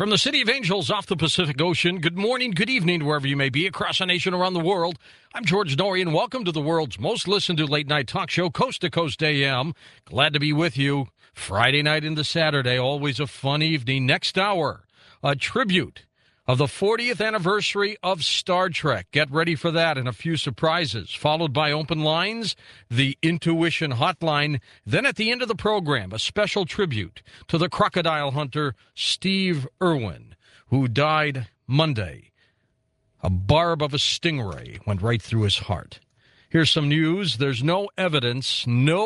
From the City of Angels off the Pacific Ocean, good morning, good evening, wherever you may be across the nation, around the world. I'm George Dorian. Welcome to the world's most listened to late night talk show, Coast to Coast AM. Glad to be with you. Friday night into Saturday, always a fun evening. Next hour, a tribute of the 40th anniversary of Star Trek. Get ready for that and a few surprises, followed by open lines, the Intuition Hotline. Then at the end of the program, a special tribute to the crocodile hunter Steve Irwin, who died Monday. A barb of a stingray went right through his heart. Here's some news. There's no evidence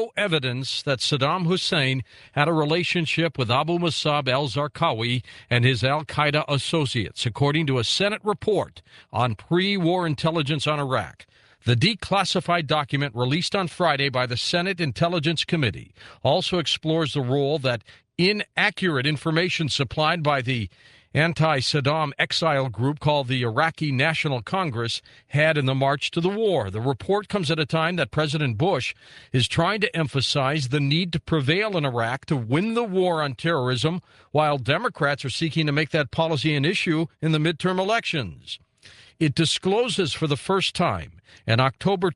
that Saddam Hussein had a relationship with Abu Musab al-Zarqawi and his al-Qaeda associates, according to a Senate report on pre-war intelligence on Iraq. The declassified document released on Friday by the Senate Intelligence Committee also explores the role that inaccurate information supplied by the anti-Saddam exile group called the Iraqi National Congress had in the march to the war. The report comes at a time that President Bush is trying to emphasize the need to prevail in Iraq to win the war on terrorism, while Democrats are seeking to make that policy an issue in the midterm elections. It discloses for the first time an October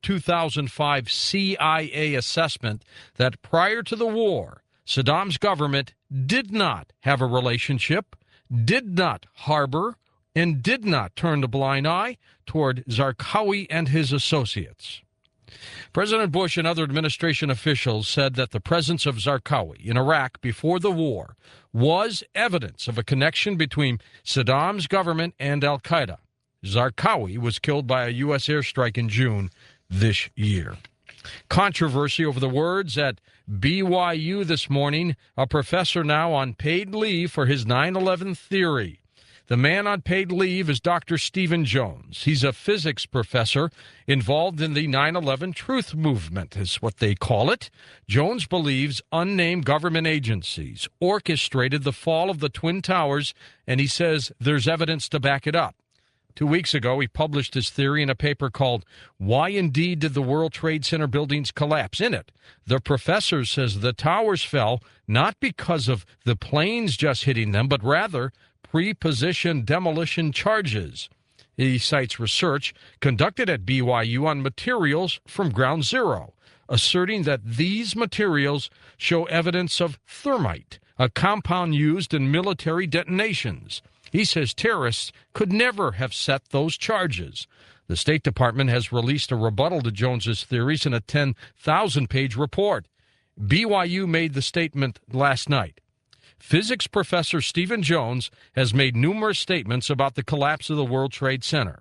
2005 CIA assessment that prior to the war, Saddam's government did not have a relationship, did not harbor, and did not turn a blind eye toward Zarqawi and his associates. President Bush and other administration officials said that the presence of Zarqawi in Iraq before the war was evidence of a connection between Saddam's government and al-Qaeda. Zarqawi was killed by a U.S. airstrike in June this year. Controversy over the words at BYU this morning, a professor now on paid leave for his 9/11 theory. The man on paid leave is Dr. Stephen Jones. He's a physics professor involved in the 9/11 truth movement, is what they call it. Jones believes unnamed government agencies orchestrated the fall of the Twin Towers, and he says there's evidence to back it up. 2 weeks ago, he published his theory in a paper called Why Indeed Did the World Trade Center Buildings Collapse? In it, the professor says the towers fell not because of the planes just hitting them, but rather pre-positioned demolition charges. He cites research conducted at BYU on materials from Ground Zero, asserting that these materials show evidence of thermite, a compound used in military detonations. He says terrorists could never have set those charges. The State Department has released a rebuttal to Jones's theories in a 10,000-page report. BYU made the statement last night. Physics professor Stephen Jones has made numerous statements about the collapse of the World Trade Center.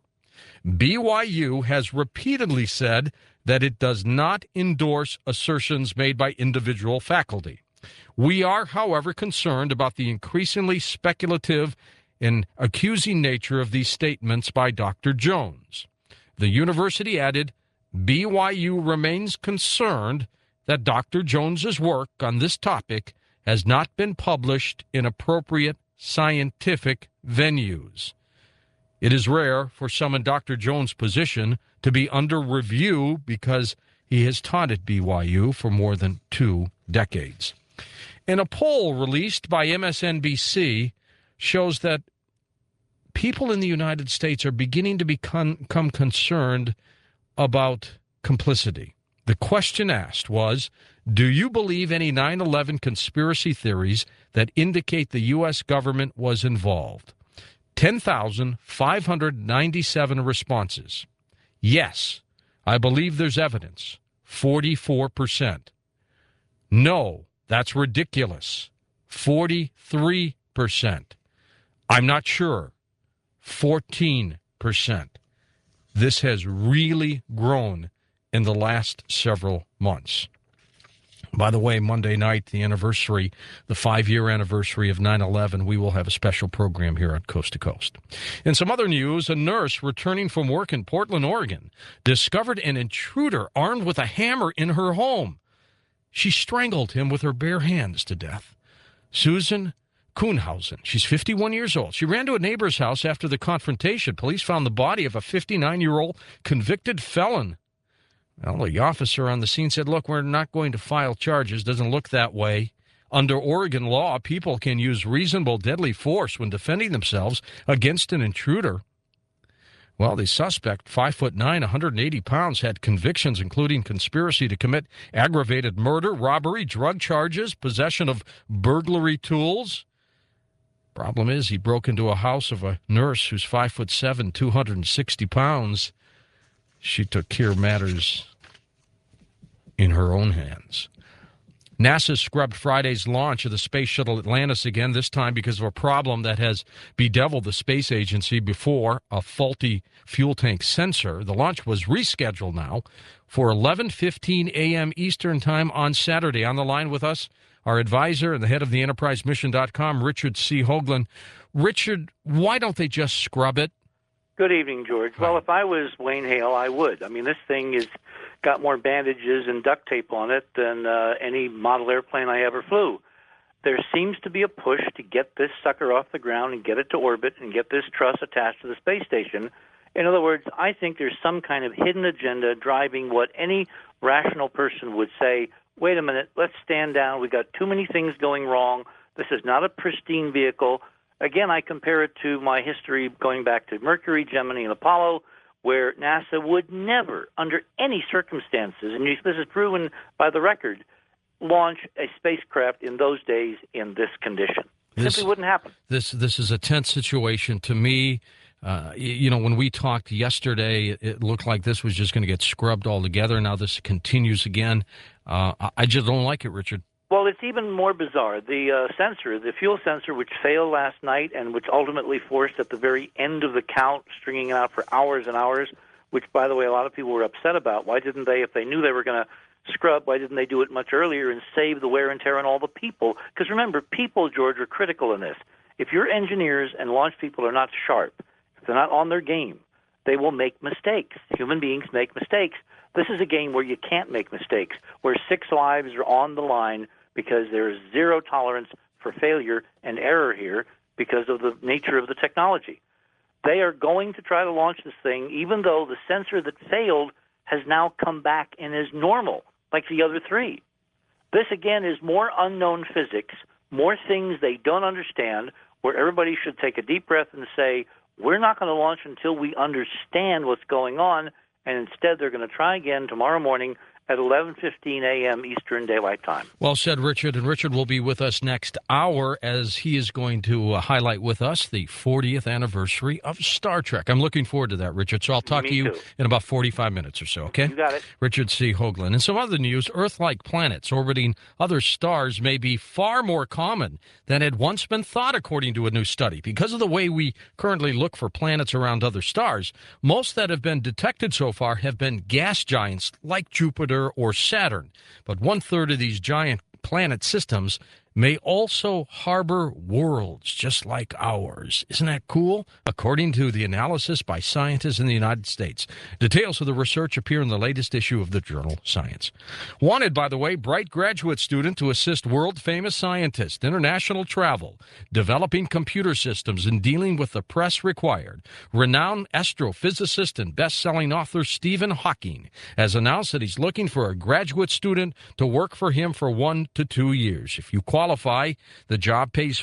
BYU has repeatedly said that it does not endorse assertions made by individual faculty. We are, however, concerned about the increasingly speculative and accusing nature of these statements by Dr. Jones. The university added, BYU remains concerned that Dr. Jones's work on this topic has not been published in appropriate scientific venues. It is rare for someone in Dr. Jones' position to be under review because he has taught at BYU for more than 2 decades. In a poll released by MSNBC, shows that people in the United States are beginning to become concerned about complicity. The question asked was, do you believe any 9/11 conspiracy theories that indicate the U.S. government was involved? 10,597 responses. Yes, I believe there's evidence. 44%. No, that's ridiculous. 43%. I'm not sure. 14%. This has really grown in the last several months. By the way, Monday night, the 5-year anniversary of 9/11, we will have a special program here on Coast to Coast. In some other news, a nurse returning from work in Portland, Oregon, discovered an intruder armed with a hammer in her home. She strangled him with her bare hands to death. Susan Kuhnhausen, she's 51 years old. She ran to a neighbor's house after the confrontation. Police found the body of a 59-year-old convicted felon. Well, the officer on the scene said, look, we're not going to file charges. Doesn't look that way. Under Oregon law, people can use reasonable deadly force when defending themselves against an intruder. Well, the suspect, 5'9", 180 pounds, had convictions including conspiracy to commit aggravated murder, robbery, drug charges, possession of burglary tools. Problem is, he broke into a house of a nurse who's 5'7", 260 pounds. She took care of matters in her own hands. NASA scrubbed Friday's launch of the Space Shuttle Atlantis again, this time because of a problem that has bedeviled the space agency before, a faulty fuel tank sensor. The launch was rescheduled now for 11:15 a.m. Eastern Time on Saturday. On the line with us, our advisor and the head of the EnterpriseMission.com, Richard C. Hoagland. Richard, why don't they just scrub it? Good evening, George. Well, if I was Wayne Hale, I would. I mean, this thing has got more bandages and duct tape on it than any model airplane I ever flew. There seems to be a push to get this sucker off the ground and get it to orbit and get this truss attached to the space station. In other words, I think there's some kind of hidden agenda driving what any rational person would say, wait a minute, let's stand down. We've got too many things going wrong. This is not a pristine vehicle. Again, I compare it to my history going back to Mercury, Gemini, and Apollo, where NASA would never, under any circumstances, and this is proven by the record, launch a spacecraft in those days in this condition. It simply wouldn't happen. This is a tense situation to me. When we talked yesterday, it looked like this was just going to get scrubbed altogether. Now this continues again. I just don't like it, Richard. Well, it's even more bizarre. The sensor, the fuel sensor, which failed last night and which ultimately forced at the very end of the count, stringing it out for hours and hours, which, by the way, a lot of people were upset about. Why didn't they, if they knew they were going to scrub, why didn't they do it much earlier and save the wear and tear on all the people? Because remember, people, George, are critical in this. If your engineers and launch people are not sharp, if they're not on their game, they will make mistakes. Human beings make mistakes. This is a game where you can't make mistakes, where 6 lives are on the line, because there is zero tolerance for failure and error here because of the nature of the technology. They are going to try to launch this thing, even though the sensor that failed has now come back and is normal, like the other 3. This, again, is more unknown physics, more things they don't understand, where everybody should take a deep breath and say, we're not going to launch until we understand what's going on, and instead they're going to try again tomorrow morning at 11:15 a.m. Eastern Daylight Time. Well said, Richard. And Richard will be with us next hour as he is going to highlight with us the 40th anniversary of Star Trek. I'm looking forward to that, Richard. So I'll talk to you in about 45 minutes or so, okay? You got it. Richard C. Hoagland. And some other news, Earth-like planets orbiting other stars may be far more common than had once been thought, according to a new study. Because of the way we currently look for planets around other stars, most that have been detected so far have been gas giants like Jupiter or Saturn. But 1/3 of these giant planet systems may also harbor worlds just like ours. Isn't that cool? According to the analysis by scientists in the United States. Details of the research appear in the latest issue of the journal Science. Wanted, by the way, bright graduate student to assist world-famous scientists, international travel, developing computer systems, and dealing with the press required. Renowned astrophysicist and best-selling author Stephen Hawking has announced that he's looking for a graduate student to work for him for 1 to 2 years. If you qualify, the job pays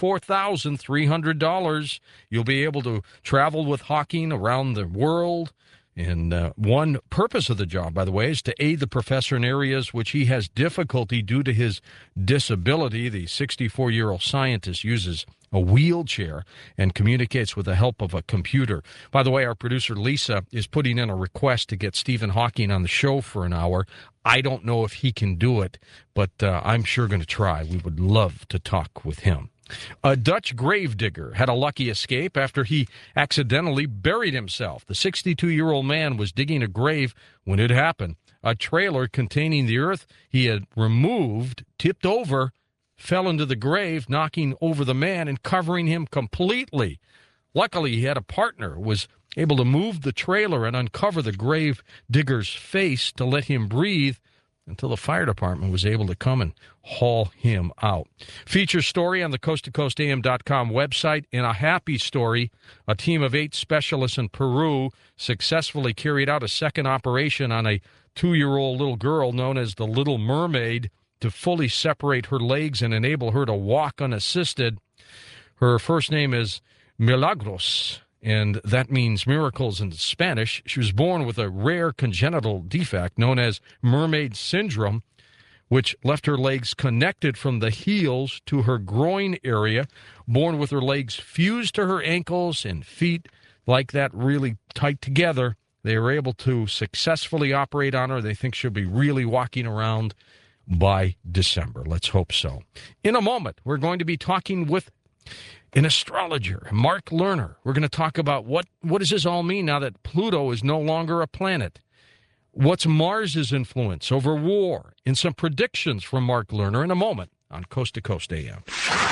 $44,300. You'll be able to travel with Hawking around the world. And one purpose of the job, by the way, is to aid the professor in areas which he has difficulty due to his disability. The 64-year-old scientist uses a wheelchair and communicates with the help of a computer. By the way, our producer Lisa is putting in a request to get Stephen Hawking on the show for an hour. I don't know if he can do it, but I'm sure going to try. We would love to talk with him. A Dutch gravedigger had a lucky escape after he accidentally buried himself. The 62-year-old man was digging a grave when it happened. A trailer containing the earth he had removed tipped over, fell into the grave, knocking over the man and covering him completely. Luckily, he had a partner who was able to move the trailer and uncover the grave digger's face to let him breathe until the fire department was able to come and haul him out. Feature story on the coasttocoastam.com website. In a happy story, a team of 8 specialists in Peru successfully carried out a second operation on a 2-year-old little girl known as the Little Mermaid. to fully separate her legs and enable her to walk unassisted. Her first name is Milagros, and that means miracles in Spanish. She was born with a rare congenital defect known as mermaid syndrome, which left her legs connected from the heels to her groin area, born with her legs fused to her ankles and feet like that, really tight together. They were able to successfully operate on her. They think she'll be really walking around by December. Let's hope so. In a moment, we're going to be talking with an astrologer, Mark Lerner. We're going to talk about what does this all mean now that Pluto is no longer a planet? What's Mars's influence over war? And some predictions from Mark Lerner in a moment on Coast to Coast AM.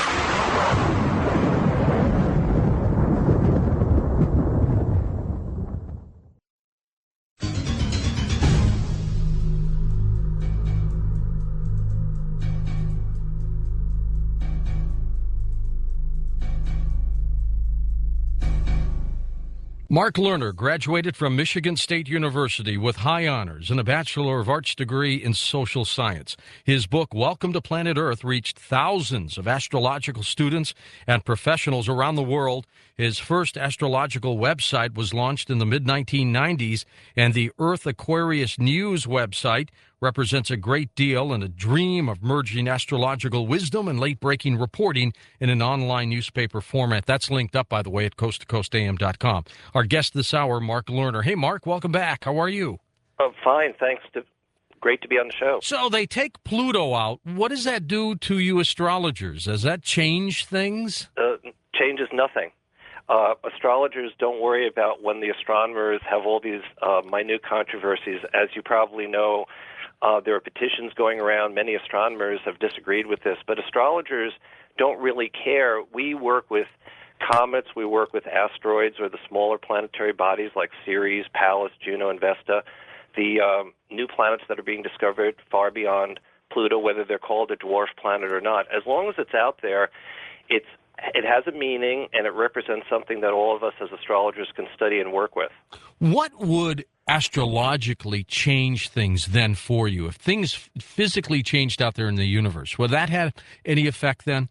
Mark Lerner graduated from Michigan State University with high honors and a Bachelor of Arts degree in social science. His book, Welcome to Planet Earth, reached thousands of astrological students and professionals around the world. His first astrological website was launched in the mid-1990s, and the Earth Aquarius News website represents a great deal and a dream of merging astrological wisdom and late-breaking reporting in an online newspaper format. That's linked up, by the way, at coasttocoastam.com. Our guest this hour, Mark Lerner. Hey, Mark, welcome back. How are you? Oh, fine, thanks. Great to be on the show. So they take Pluto out. What does that do to you astrologers? Does that change things? Changes nothing. Astrologers don't worry about when the astronomers have all these minute controversies. As you probably know, there are petitions going around. Many astronomers have disagreed with this, but astrologers don't really care. We work with comets, we work with asteroids or the smaller planetary bodies like Ceres, Pallas, Juno, and Vesta, the new planets that are being discovered far beyond Pluto, whether they're called a dwarf planet or not. As long as it's out there, it has a meaning, and it represents something that all of us as astrologers can study and work with. What would astrologically change things then for you? If things physically changed out there in the universe, would that have any effect then?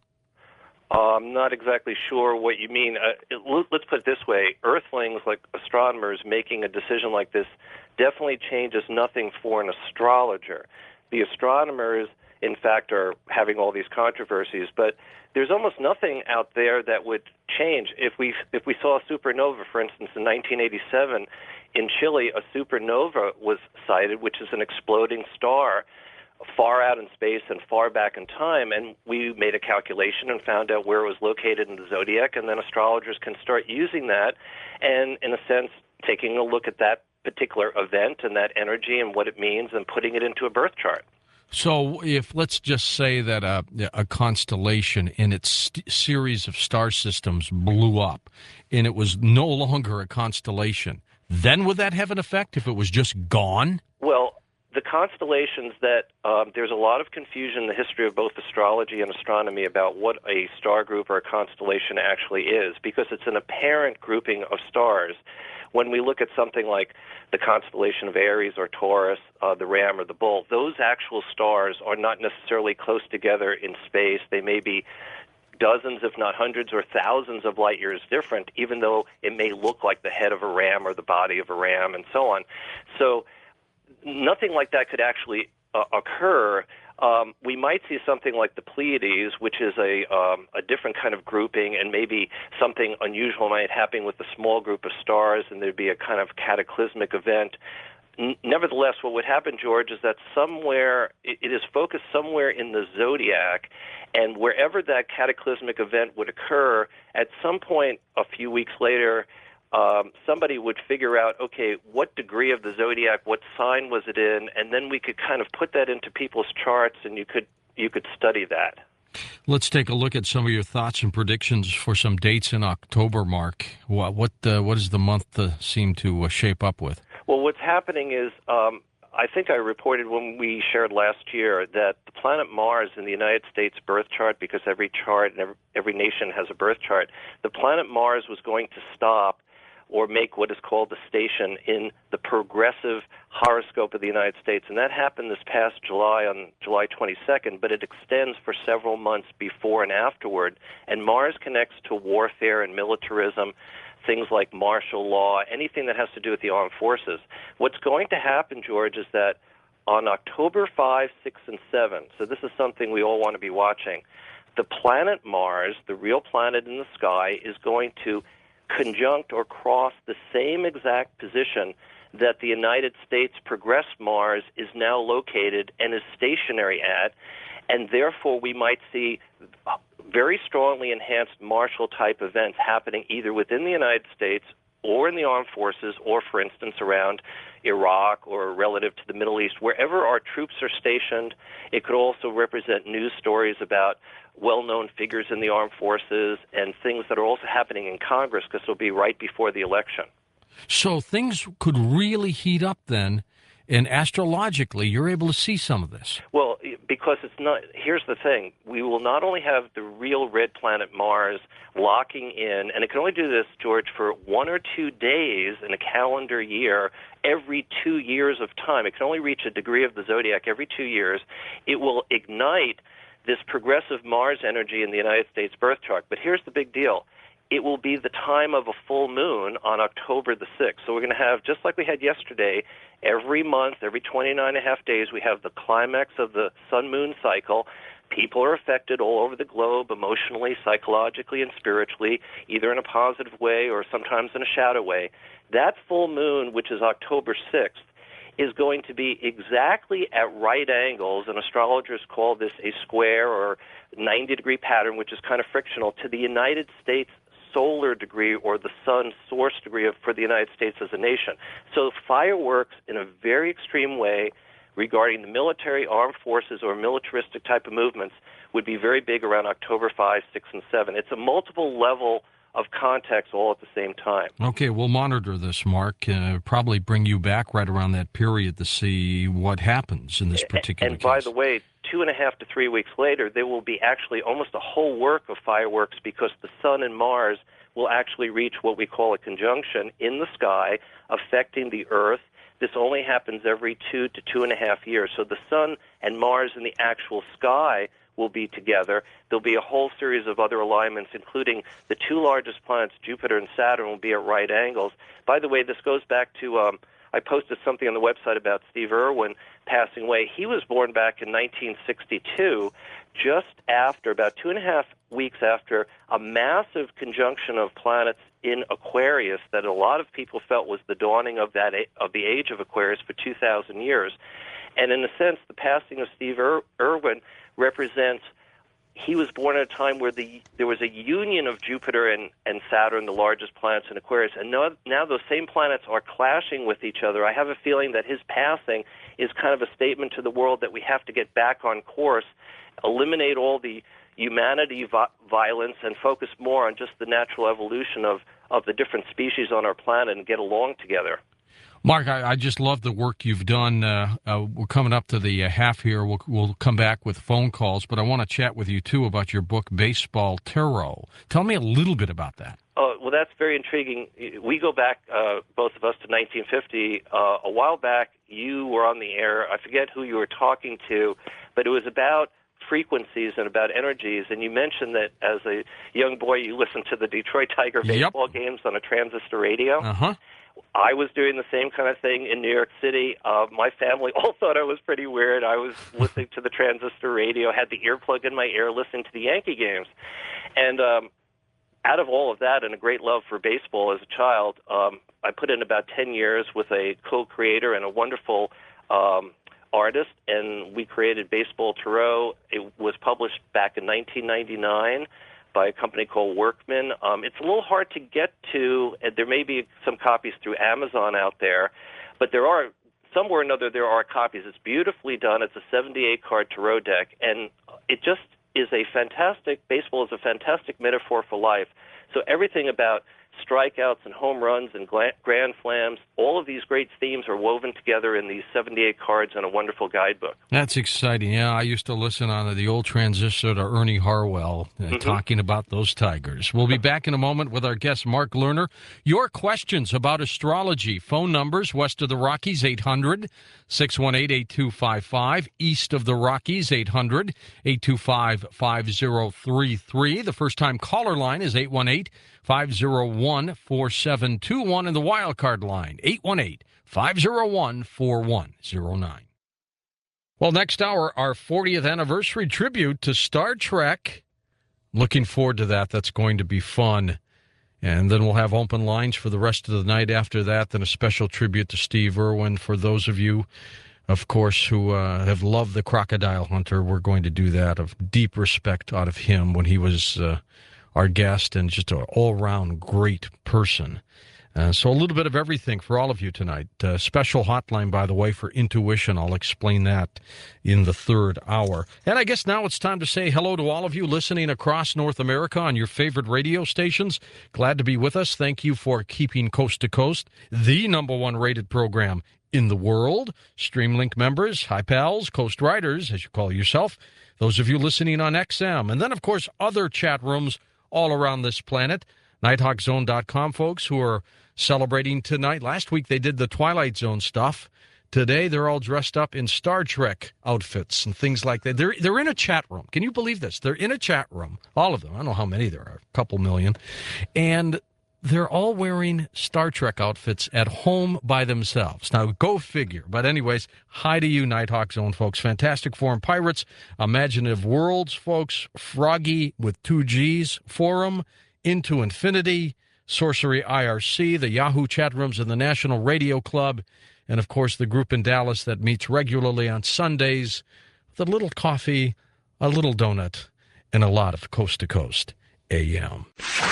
I'm not exactly sure what you mean. Let's put it this way. Earthlings, like astronomers, making a decision like this definitely changes nothing for an astrologer. The astronomers, in fact, are having all these controversies, but there's almost nothing out there that would change. If we saw a supernova, for instance, in 1987 in Chile, a supernova was sighted, which is an exploding star far out in space and far back in time, and we made a calculation and found out where it was located in the zodiac, and then astrologers can start using that and, in a sense, taking a look at that particular event and that energy and what it means and putting it into a birth chart. So if, let's just say that a constellation in its series of star systems blew up and it was no longer a constellation, then would that have an effect if it was just gone? Well, the constellations that there's a lot of confusion in the history of both astrology and astronomy about what a star group or a constellation actually is, because it's an apparent grouping of stars. When we look at something like the constellation of Aries or Taurus, the Ram or the Bull, those actual stars are not necessarily close together in space. They may be dozens, if not hundreds or thousands of light years different, even though it may look like the head of a ram or the body of a ram and so on. So nothing like that could actually occur. We might see something like the Pleiades, which is a different kind of grouping, and maybe something unusual might happen with a small group of stars, and there'd be a kind of cataclysmic event. Nevertheless, what would happen, George, is that somewhere it is focused somewhere in the zodiac, and wherever that cataclysmic event would occur, at some point a few weeks later, somebody would figure out, okay, what degree of the zodiac, what sign was it in, and then we could kind of put that into people's charts, and you could study that. Let's take a look at some of your thoughts and predictions for some dates in October, Mark. What does the month seem to shape up with? Well, what's happening is, I think I reported when we shared last year that the planet Mars in the United States birth chart, because every chart and every nation has a birth chart, the planet Mars was going to stop or make what is called a station in the progressive horoscope of the United States. And that happened this past July, on July 22nd, but it extends for several months before and afterward. And Mars connects to warfare and militarism, things like martial law, anything that has to do with the armed forces. What's going to happen, George, is that on October 5, 6, and 7, so this is something we all want to be watching, the planet Mars, the real planet in the sky, is going to conjunct or cross the same exact position that the United States progressed Mars is now located and is stationary at, and therefore we might see very strongly enhanced martial-type events happening either within the United States or in the armed forces, or, for instance, around Iraq or relative to the Middle East, wherever our troops are stationed. It could also represent news stories about well-known figures in the armed forces and things that are also happening in Congress, because it'll be right before the election. So things could really heat up then, and astrologically, you're able to see some of this. Well, because it's not, here's the thing, we will not only have the real red planet Mars locking in, and it can only do this, George, for 1 or 2 days in a calendar year every 2 years of time. It can only reach a degree of the zodiac every 2 years. It will ignite this progressive Mars energy in the United States birth chart. But here's the big deal. It will be the time of a full moon on October the 6th. So we're going to have, just like we had yesterday, every month, every 29 and a half days, we have the climax of the sun-moon cycle. People are affected all over the globe, emotionally, psychologically, and spiritually, either in a positive way or sometimes in a shadow way. That full moon, which is October 6th, is going to be exactly at right angles, and astrologers call this a square or 90-degree pattern, which is kind of frictional, to the United States solar degree, or the sun source degree for the United States as a nation. So fireworks in a very extreme way regarding the military, armed forces, or militaristic type of movements would be very big around October 5, 6, and 7. It's a multiple level of context all at the same time. Okay, we'll monitor this, Mark. Probably bring you back right around that period to see what happens in this particular case. And by case. the way, 2.5 to 3 weeks later, there will be actually almost a whole work of fireworks, because the sun and Mars will actually reach what we call a conjunction in the sky, affecting the Earth. This only happens every 2 to 2.5 years. So the sun and Mars in the actual sky will be together. There'll be a whole series of other alignments, including the two largest planets, Jupiter and Saturn, will be at right angles. By the way, this goes back to, I posted something on the website about Steve Irwin passing away. He was born back in 1962, just after, about 2.5 weeks after, a massive conjunction of planets in Aquarius that a lot of people felt was the dawning of the age of Aquarius for 2,000 years. And in a sense, the passing of Steve Irwin represents, he was born at a time where there was a union of Jupiter and Saturn, the largest planets in Aquarius, and now those same planets are clashing with each other. I have a feeling that his passing is kind of a statement to the world that we have to get back on course, eliminate all the humanity violence, and focus more on just the natural evolution of the different species on our planet and get along together. Mark, I just love the work you've done. We're coming up to the half here. We'll come back with phone calls, but I want to chat with you, too, about your book, Baseball Tarot. Tell me a little bit about that. Oh, well, that's very intriguing. We go back, both of us, to 1950. A while back, you were on the air. I forget who you were talking to, but it was about frequencies and about energies, and you mentioned that as a young boy you listened to the Detroit Tiger baseball games on a transistor radio. Uh-huh. I was doing the same kind of thing in New York City. My family all thought I was pretty weird. I was listening to the transistor radio, had the earplug in my ear, listening to the Yankee games. And out of all of that and a great love for baseball as a child, I put in about 10 years with a co-creator and a wonderful artist, and we created Baseball Tarot. It was published back in 1999 by a company called Workman. It's a little hard to get to, and there may be some copies through Amazon out there, but there are, somewhere or another, there are copies. It's beautifully done. It's a 78-card tarot deck, and it just is a fantastic, baseball is a fantastic metaphor for life. So everything about strikeouts and home runs and grand slams. All of these great themes are woven together in these 78 cards in a wonderful guidebook. That's exciting. Yeah, I used to listen on the old transistor to Ernie Harwell talking about those Tigers. We'll be back in a moment with our guest, Mark Lerner. Your questions about astrology. Phone numbers west of the Rockies, 800-618-8255. East of the Rockies, 800-825-5033. The first-time caller line is 818-501-4721. And the wild card line, 818-501-4109. Well, next hour, our 40th anniversary tribute to Star Trek. Looking forward to that. That's going to be fun. And then we'll have open lines for the rest of the night after that. Then a special tribute to Steve Irwin. For those of you, of course, who have loved The Crocodile Hunter, we're going to do that of deep respect out of him when he was our guest and just an all-around great person. So a little bit of everything for all of you tonight. Special hotline, by the way, for intuition. I'll explain that in the third hour. And I guess now it's time to say hello to all of you listening across North America on your favorite radio stations. Glad to be with us. Thank you for keeping Coast to Coast the #1 rated program in the world. Streamlink members, Hi Pals, Coast Riders, as you call yourself. Those of you listening on XM. And then, of course, other chat rooms all around this planet. NighthawkZone.com folks who are celebrating tonight. Last week they did the Twilight Zone stuff. Today they're all dressed up in Star Trek outfits and things like that. They're in a chat room. Can you believe this? They're in a chat room. All of them. I don't know how many there are. A couple million. And they're all wearing Star Trek outfits at home by themselves. Now, go figure. But anyways, hi to you, Nighthawk Zone folks. Fantastic Forum Pirates, Imaginative Worlds folks, Froggy with 2 Gs, Forum, Into Infinity, Sorcery IRC, the Yahoo chat rooms and the National Radio Club, and, of course, the group in Dallas that meets regularly on Sundays with a little coffee, a little donut, and a lot of Coast to Coast AM.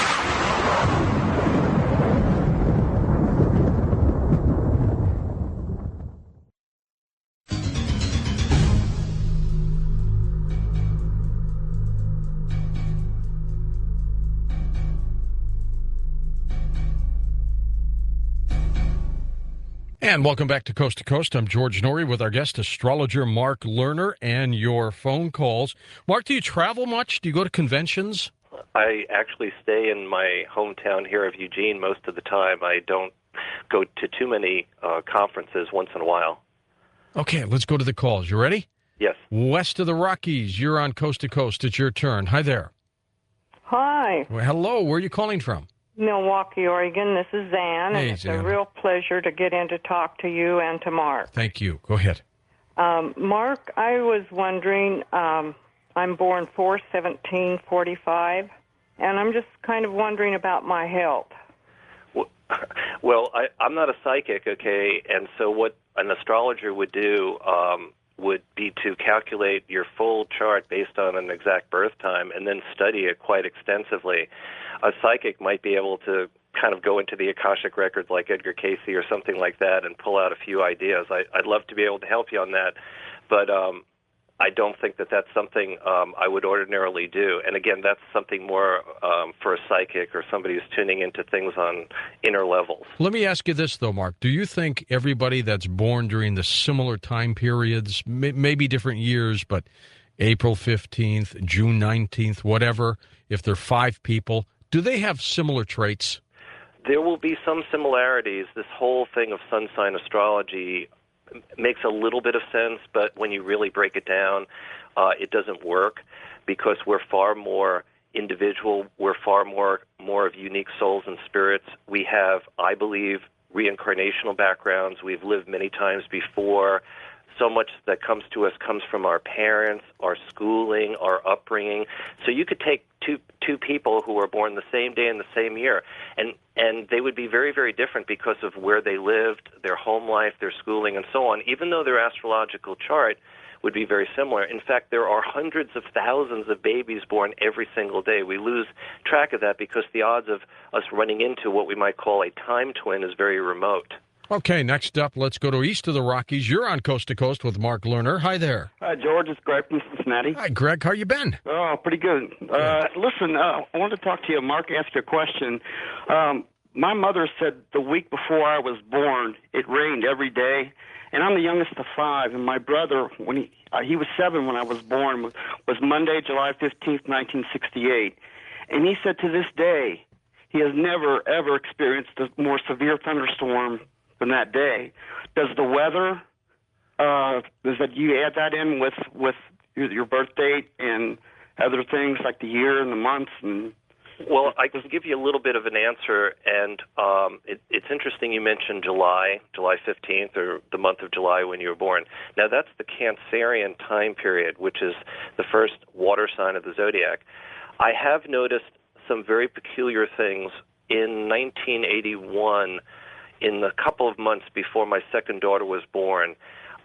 And welcome back to Coast. I'm George Norrie with our guest, astrologer Mark Lerner, and your phone calls. Mark, do you travel much? Do you go to conventions? I actually stay in my hometown here of Eugene most of the time. I don't go to too many conferences once in a while. Okay, let's go to the calls. You ready? Yes. West of the Rockies, you're on Coast to Coast. It's your turn. Hi there. Hi. Well, hello. Where are you calling from? Milwaukee, Oregon. This is Zan, Hey, and it's Zan. a real pleasure to get in to talk to you and to Mark. Thank you. Go ahead. Mark, I was wondering, I'm born 4/17/45, and I'm just kind of wondering about my health. Well, I'm not a psychic, okay, and so what an astrologer would do would be to calculate your full chart based on an exact birth time and then study it quite extensively. A psychic might be able to kind of go into the Akashic records like Edgar Cayce or something like that and pull out a few ideas. I'd love to be able to help you on that, but I don't think that that's something I would ordinarily do. And again, that's something more for a psychic or somebody who's tuning into things on inner levels. Let me ask you this, though, Mark. Do you think everybody that's born during the similar time periods, maybe different years, but April 15th, June 19th, whatever, if they're 5 people, do they have similar traits? There will be some similarities. This whole thing of sun sign astrology makes a little bit of sense, but when you really break it down, it doesn't work because we're far more individual. We're far more of unique souls and spirits. We have, I believe, reincarnational backgrounds. We've lived many times before. So much that comes to us comes from our parents, our schooling, our upbringing. So you could take two people who were born the same day in the same year, and they would be very, very different because of where they lived, their home life, their schooling, and so on, even though their astrological chart would be very similar. In fact, there are hundreds of thousands of babies born every single day. We lose track of that because the odds of us running into what we might call a time twin is very remote. Okay, next up, let's go to East of the Rockies. You're on Coast to Coast with Mark Lerner. Hi there. Hi, George. It's Greg from Cincinnati. Hi, Greg. How you been? Oh, pretty good. Listen, I wanted to talk to you. Mark asked you a question. my mother said the week before I was born, it rained every day. And I'm the youngest of 5, and my brother, when he was 7 when I was born, was Monday, July 15th, 1968. And he said to this day, he has never, ever experienced a more severe thunderstorm than that day. Does the weather, does that you add that in with your birth date and other things like the year and the months? And well, I can give you a little bit of an answer, and it's interesting you mentioned July 15th, or the month of July when you were born. Now, that's the Cancerian time period, which is the first water sign of the zodiac. I have noticed some very peculiar things in 1981, in the couple of months before my second daughter was born.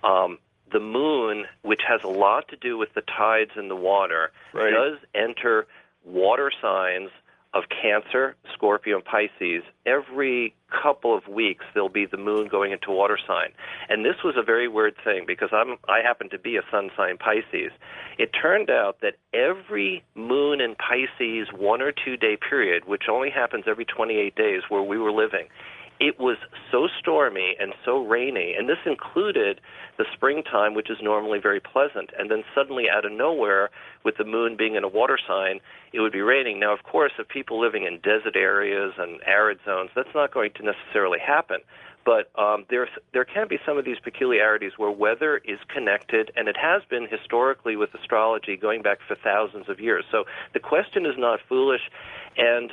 The moon, which has a lot to do with the tides in the water, Right. does enter water signs of Cancer, Scorpio, and Pisces. Every couple of weeks, there'll be the moon going into water sign. And this was a very weird thing because I happen to be a sun sign Pisces. It turned out that every moon in Pisces 1 or 2 day period, which only happens every 28 days where we were living, it was so stormy and so rainy, and this included the springtime, which is normally very pleasant, and then suddenly out of nowhere, with the moon being in a water sign, it would be raining. Now, of course, if people living in desert areas and arid zones, that's not going to necessarily happen. But there can be some of these peculiarities where weather is connected, and it has been historically with astrology going back for thousands of years. So the question is not foolish, and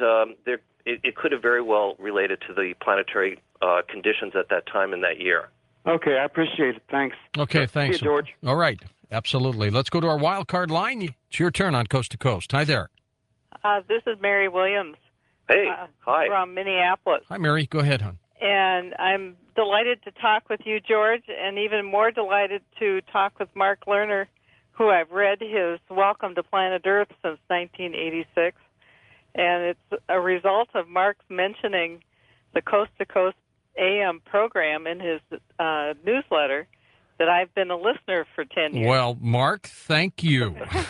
it could have very well related to the planetary conditions at that time in that year. Okay, I appreciate it. Thanks. Okay, thanks. See you, George. All right, absolutely. Let's go to our wild card line. It's your turn on Coast to Coast. Hi there. This is Mary Williams. Hey, hi. From Minneapolis. Hi, Mary. Go ahead, hon. And I'm delighted to talk with you, George, and even more delighted to talk with Mark Lerner, who I've read his Welcome to Planet Earth since 1986. And it's a result of Mark's mentioning the Coast to Coast AM program in his newsletter that I've been a listener for 10 years. Well, Mark, thank you.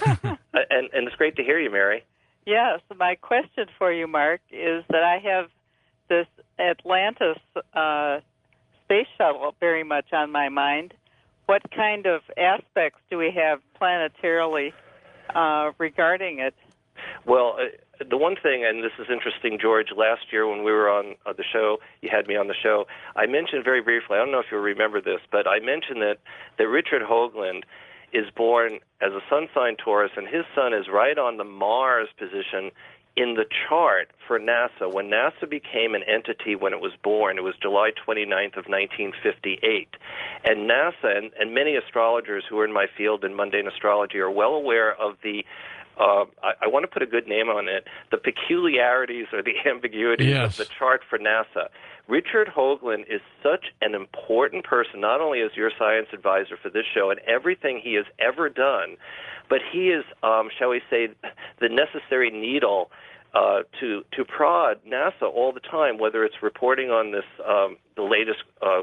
And it's great to hear you, Mary. Yes, my question for you, Mark, is that I have this Atlantis space shuttle very much on my mind. What kind of aspects do we have planetarily regarding it? Well, the one thing, and this is interesting, George, last year when we were on the show, you had me on the show, I mentioned very briefly, I don't know if you'll remember this, but I mentioned that Richard Hoagland is born as a sun sign Taurus, and his sun is right on the Mars position in the chart for NASA. When NASA became an entity when it was born, it was July 29th of 1958. And NASA and many astrologers who are in my field in mundane astrology are well aware of the I want to put a good name on it, the peculiarities or the ambiguities of the chart for NASA. Richard Hoagland is such an important person, not only as your science advisor for this show and everything he has ever done, but he is, shall we say, the necessary needle to prod NASA all the time, whether it's reporting on this, the latest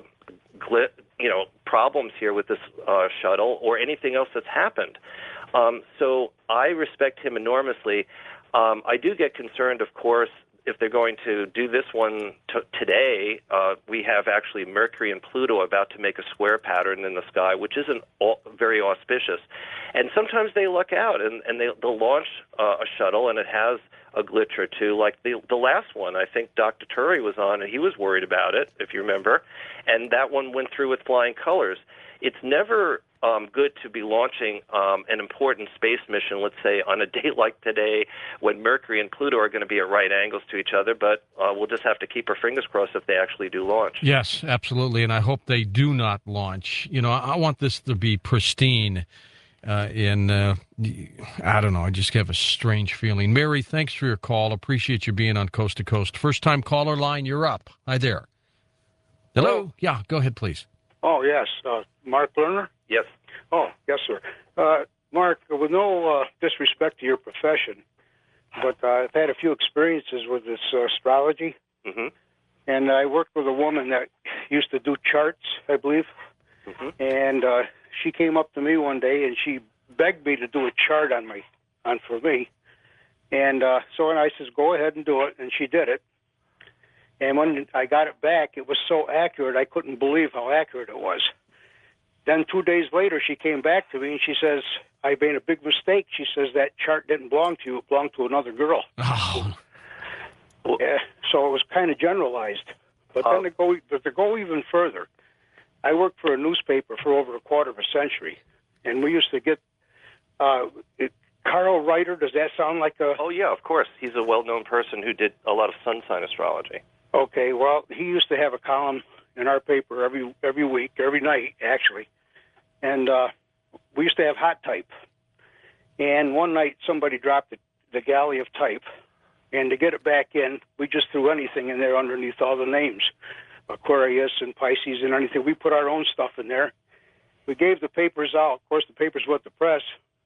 problems here with this shuttle or anything else that's happened. So I respect him enormously. I do get concerned, of course, if they're going to do this one today. We have actually Mercury and Pluto about to make a square pattern in the sky, which isn't very auspicious. And sometimes they luck out, and they'll launch a shuttle, and it has a glitch or two. Like the last one, I think Dr. Turry was on, and he was worried about it, if you remember. And that one went through with flying colors. It's never good to be launching an important space mission, let's say, on a day like today when Mercury and Pluto are going to be at right angles to each other, but we'll just have to keep our fingers crossed if they actually do launch. Yes, absolutely, and I hope they do not launch. You know, I want this to be pristine. I don't know, I just have a strange feeling. Mary, thanks for your call. Appreciate you being on Coast to Coast. First-time caller line, you're up. Hi there. Hello? Yeah, go ahead, please. Oh, yes. Mark Lerner? Yes. Oh, yes, sir. Mark, with no disrespect to your profession, but I've had a few experiences with this astrology, and I worked with a woman that used to do charts, I believe, and she came up to me one day and she begged me to do a chart for me, and so I says, go ahead and do it, and she did it. And when I got it back, it was so accurate, I couldn't believe how accurate it was. Then 2 days later, she came back to me and she says, I made a big mistake. She says that chart didn't belong to you. It belonged to another girl. Oh. Yeah, so it was kind of generalized. But then to go even further, I worked for a newspaper for over a quarter of a century, and we used to get Carl Reiter. Does that sound like a... Oh, yeah, of course. He's a well-known person who did a lot of sun sign astrology. Okay, well, he used to have a column in our paper every week, every night, actually. And we used to have hot type. And one night somebody dropped the galley of type, and to get it back in, we just threw anything in there underneath all the names, Aquarius and Pisces and anything. We put our own stuff in there. We gave the papers out. Of course, the papers went to press.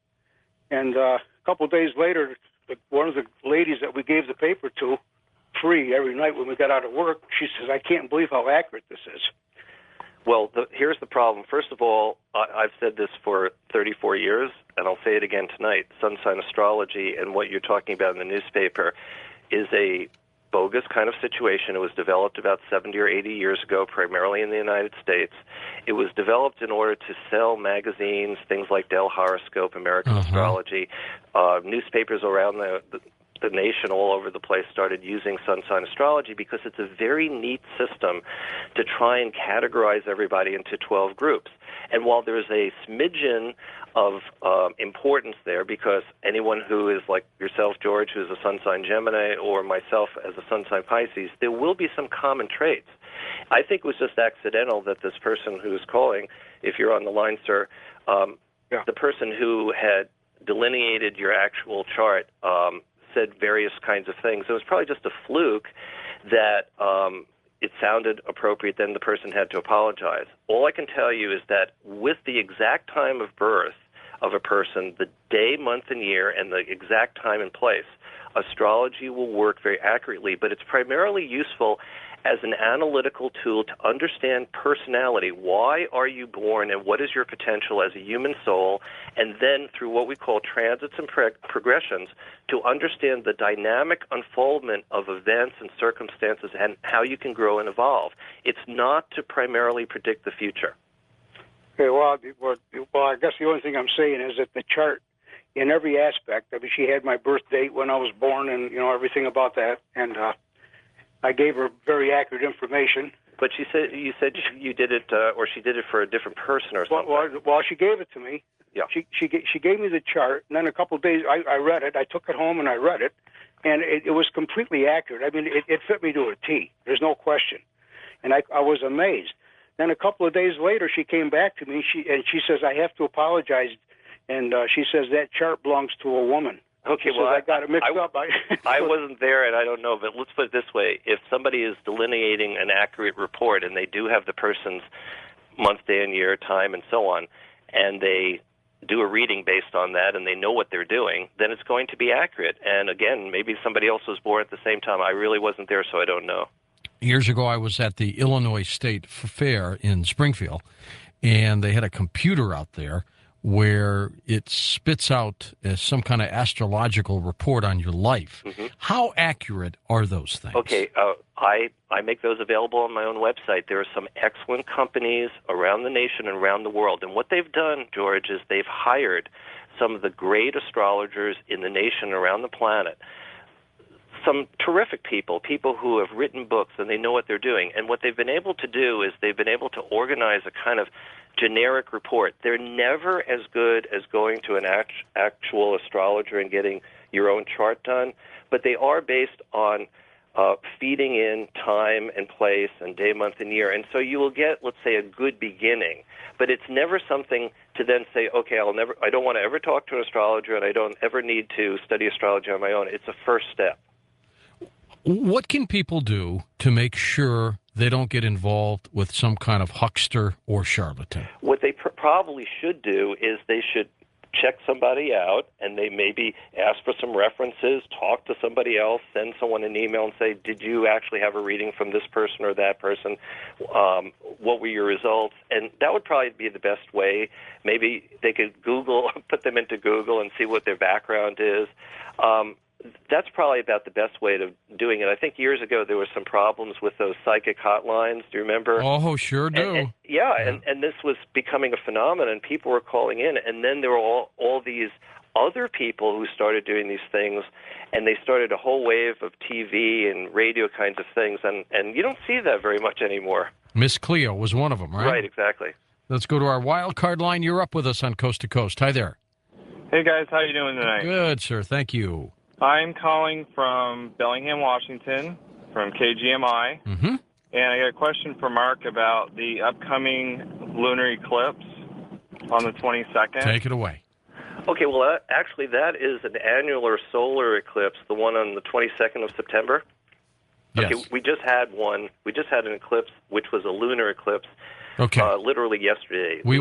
And a couple of days later, one of the ladies that we gave the paper to, free every night when we got out of work, she says, I can't believe how accurate this is. Well, here's the problem. First of all, I've said this for 34 years, and I'll say it again tonight. Sun sign astrology and what you're talking about in the newspaper is a bogus kind of situation. It was developed about 70 or 80 years ago, primarily in the United States. It was developed in order to sell magazines, things like Dell Horoscope, American Astrology. Newspapers around the nation all over the place started using sun sign astrology because it's a very neat system to try and categorize everybody into 12 groups. And while there's a smidgen of importance there, because anyone who is like yourself, George, who's a sun sign Gemini, or myself as a sun sign Pisces, there will be some common traits. I think it was just accidental that this person who was calling, if you're on the line, sir, the person who had delineated your actual chart said various kinds of things. It was probably just a fluke that it sounded appropriate, then the person had to apologize. All I can tell you is that with the exact time of birth of a person, the day, month, and year, and the exact time and place, astrology will work very accurately, but it's primarily useful as an analytical tool to understand personality. Why are you born, and what is your potential as a human soul? And then through what we call transits and progressions, to understand the dynamic unfoldment of events and circumstances and how you can grow and evolve. It's not to primarily predict the future. Okay, well, I guess the only thing I'm saying is that the chart, in every aspect, I mean, she had my birth date when I was born and, everything about that, and I gave her very accurate information. But you said you did it, or she did it for a different person or something. Well, she gave it to me. Yeah. She gave me the chart, and then a couple of days I read it. I took it home and I read it, and it was completely accurate. I mean, it fit me to a T. There's no question, and I was amazed. Then a couple of days later, she came back to me. She says, I have to apologize, and she says that chart belongs to a woman. Okay, well, I got it mixed up. I wasn't there, and I don't know, but let's put it this way. If somebody is delineating an accurate report, and they do have the person's month, day, and year, time, and so on, and they do a reading based on that, and they know what they're doing, then it's going to be accurate. And again, maybe somebody else was born at the same time. I really wasn't there, so I don't know. Years ago, I was at the Illinois State Fair in Springfield, and they had a computer out there where it spits out some kind of astrological report on your life. Mm-hmm. How accurate are those things? Okay, I make those available on my own website. There are some excellent companies around the nation and around the world, and what they've done, George, is they've hired some of the great astrologers in the nation around the planet, some terrific people who have written books and they know what they're doing. And what they've been able to do is they've been able to organize a kind of generic report. They're never as good as going to an actual astrologer and getting your own chart done, but they are based on feeding in time and place and day, month, and year. And so you will get, let's say, a good beginning, but it's never something to then say, okay, I don't want to ever talk to an astrologer and I don't ever need to study astrology on my own. It's a first step. What can people do to make sure they don't get involved with some kind of huckster or charlatan? What they probably should do is they should check somebody out, and they maybe ask for some references, talk to somebody else, send someone an email and say, did you actually have a reading from this person or that person? What were your results? And that would probably be the best way. Maybe they could put them into Google and see what their background is. That's probably about the best way of doing it. I think years ago there were some problems with those psychic hotlines. Do you remember? Oh, sure do. And this was becoming a phenomenon. People were calling in, and then there were all these other people who started doing these things, and they started a whole wave of TV and radio kinds of things, and you don't see that very much anymore. Miss Cleo was one of them, right? Right, exactly. Let's go to our wild card line. You're up with us on Coast to Coast. Hi there. Hey, guys. How you doing tonight? Good, sir. Thank you. I'm calling from Bellingham, Washington, from KGMI. Mm-hmm. And I got a question for Mark about the upcoming lunar eclipse on the 22nd. Take it away. Okay, well, actually, that is an annular solar eclipse, the one on the 22nd of September. Yes. Okay, we just had one. We just had an eclipse, which was a lunar eclipse. Okay. Literally yesterday. We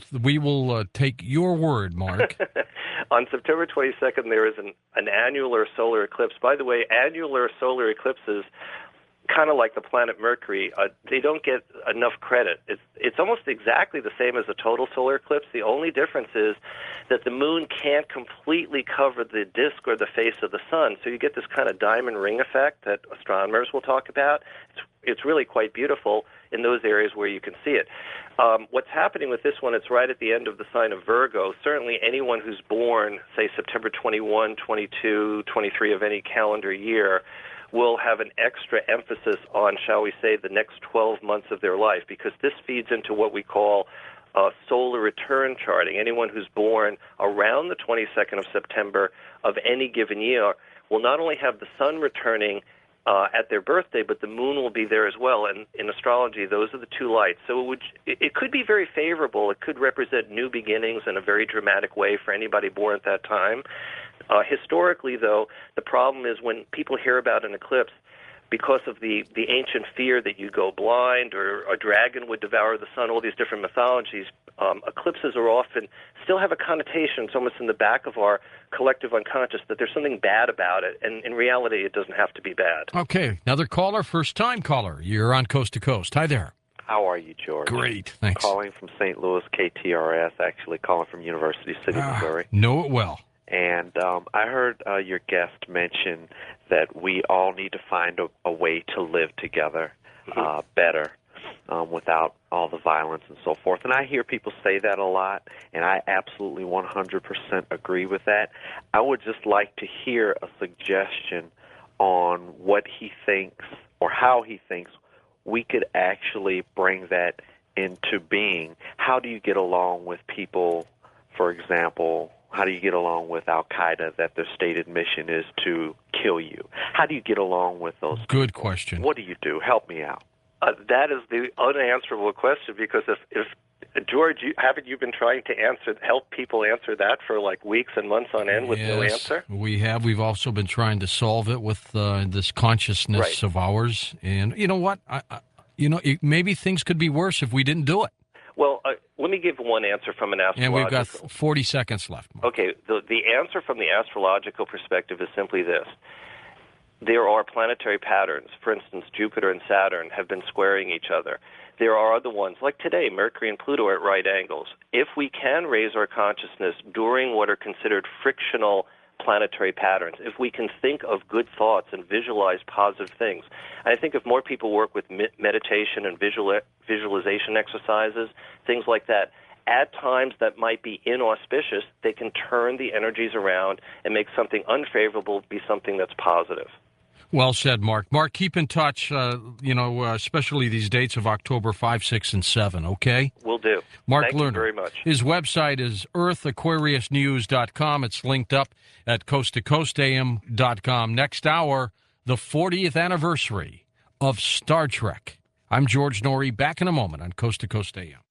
will take your word, Mark. On September 22nd, there is an annular solar eclipse. By the way, annular solar eclipses, kind of like the planet Mercury, they don't get enough credit. It's almost exactly the same as a total solar eclipse. The only difference is that the moon can't completely cover the disk or the face of the sun, so you get this kind of diamond ring effect that astronomers will talk about. It's really quite beautiful in those areas where you can see it. What's happening with this one, it's right at the end of the sign of Virgo. Certainly anyone who's born, say, September 21, 22, 23 of any calendar year, will have an extra emphasis on, shall we say, the next 12 months of their life, because this feeds into what we call solar return charting. Anyone who's born around the 22nd of September of any given year will not only have the sun returning at their birthday, but the moon will be there as well. And in astrology, those are the two lights. So it could be very favorable. It could represent new beginnings in a very dramatic way for anybody born at that time. Historically, though, the problem is when people hear about an eclipse, because of the ancient fear that you go blind or a dragon would devour the sun, all these different mythologies, eclipses are often still have a connotation. It's almost in the back of our collective unconscious that there's something bad about it, and in reality, it doesn't have to be bad. Okay, another caller, first-time caller. You're on Coast to Coast. Hi there. How are you, George? Great, thanks. Calling from St. Louis, KTRS, actually calling from University City, Missouri. Know it well. And I heard your guest mention that we all need to find a way to live together better without all the violence and so forth. And I hear people say that a lot, and I absolutely 100% agree with that. I would just like to hear a suggestion on what he thinks or how he thinks we could actually bring that into being. How do you get along with people, for example, how do you get along with Al-Qaeda, that their stated mission is to kill you? How do you get along with those people? Good question. What do you do? Help me out. That is the unanswerable question, because if George, haven't you been trying to help people answer that for like weeks and months on end with no answer? We have. We've also been trying to solve it with this consciousness of ours. And you know what? Maybe things could be worse if we didn't do it. Well, let me give one answer from an astrological... And we've got 40 seconds left. Okay, the answer from the astrological perspective is simply this. There are planetary patterns. For instance, Jupiter and Saturn have been squaring each other. There are other ones, like today, Mercury and Pluto are at right angles. If we can raise our consciousness during what are considered frictional planetary patterns, if we can think of good thoughts and visualize positive things, and I think if more people work with meditation and visualization exercises, things like that, at times that might be inauspicious, they can turn the energies around and make something unfavorable be something that's positive. Well said, Mark. Mark, keep in touch, especially these dates of October 5, 6, and 7, okay? Will do. Mark Thank Lerner. you very much. His website is earthaquariusnews.com. It's linked up at coasttocoastam.com. Next hour, the 40th anniversary of Star Trek. I'm George Norrie, back in a moment on Coast to Coast AM.